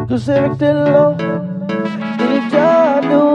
Cos'è vectello? Dirigiano.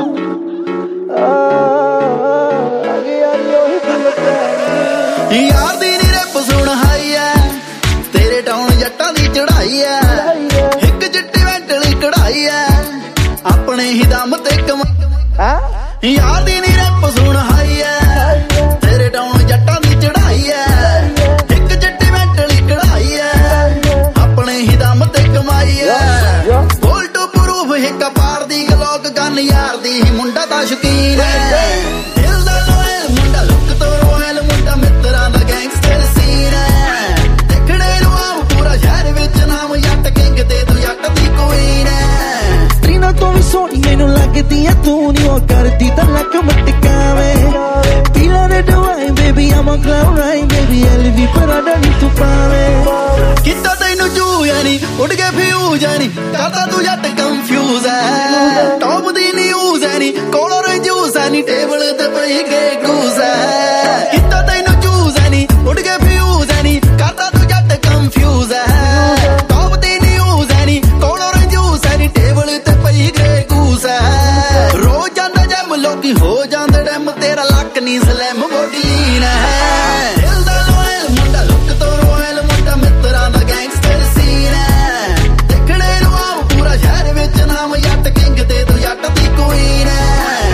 यार दी नी rap सुन high है तेरे टाउन जट्टां दी चढ़ाई है हिक चिट्टी वेंटली कढ़ाई है अपने ही दम ते यार दी नी रैप सुन हाई है तेरे टाउन जट्टां दी चढ़ाई है हिक चिट्टी वेंटली कढ़ाई है अपने ही दम ते कमाई है बोल टू प्रूफ हिक पार दी गलोक गन यार दी ही मुंडा दा शौकीन है दिल दा लोयल मुंडा लुक तो रोयल मुंडा मित्रां दा गैंगस्टर सीन है देखणे नूं आम पूरा शहर विच नाम जट किंग ते तू जट दी क्वीन है Trina तो भी सोनी मैनू लगदी है तू नहीं वो करदी तां लक मटकावे पीला रे दवाई baby I'm a clown right baby LV Prada नी तू पावे कित्ता तैनू चूया नी उड़ के फ्यूज है नी करदा तू जट कंफ्यूज है टॉप दी न्यूज है नी कॉलर जूस है नी टेबल ते पई गए गूस है कित्ता तैनू चूज है नी उड़ के फ्यूज है नी करदा तू जट कंफ्यूज है टॉप दी न्यूज है नी कॉलर जूस है नी टेबल ते पई गए गूस है रोज जांदा जम लोकी हो जांदे डैम तेरा लक नी स्लैम बॉडी लीन है दिल दा लोयल मुंडा लुक तो रोयल मुंडा मित्रां दा गैंगस्टर सीन है देखणे नूं आम पूरा शहर विच नाम जट किंग ते तू जट दी क्वीन है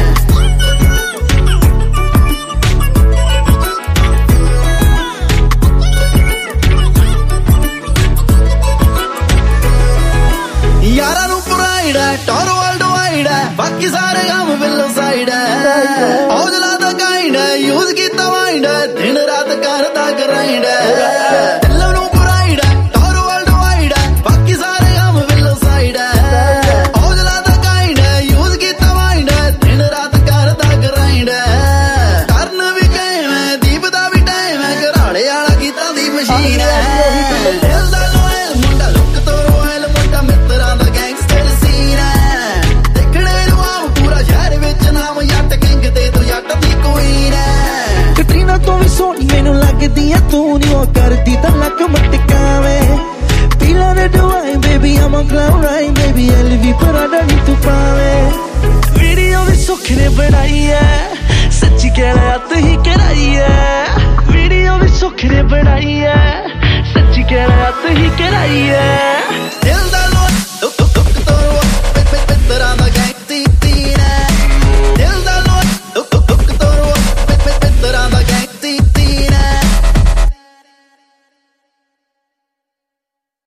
यारा नूं प्राइड है टॉर वर्ल्ड वाइड है बाकी सारे काम बिलो साइड है औजला दा गाइड है यूज कीता वाइड है दिन रात करदा ग्राइंड है दिल नूं प्राइड है टॉर वर्ल्ड वाइड है बाकी सारे काम बिलो साइड है औजला दा गाइड है यूज कीता वाइड है दिन रात करदा ग्राइंड है करन भी गए मैं दीप दा भी टाइम है घराड़े वाला गीतां दी मशीन है दिल दा लोयल मुंडा लुक तो रोयल मुंडा मित्रां दा गैंगस्टर सीन है देखणे नूं आम पूरा शहर विच नाम जट किंग ते तू जट दी क्वीन है Trina तो भी सोनी मैनू लगदी है तू नहीं वो करदी तां लक मटकावे पीला रे दवाई baby I'm a clown right baby LV Prada नी तू पावे वीडियो भी सुख ने बनाई है सच्ची कह रहा तू ही कराई है वीडियो भी सुख ने बनाई है सच्ची कह रहा तू ही कराई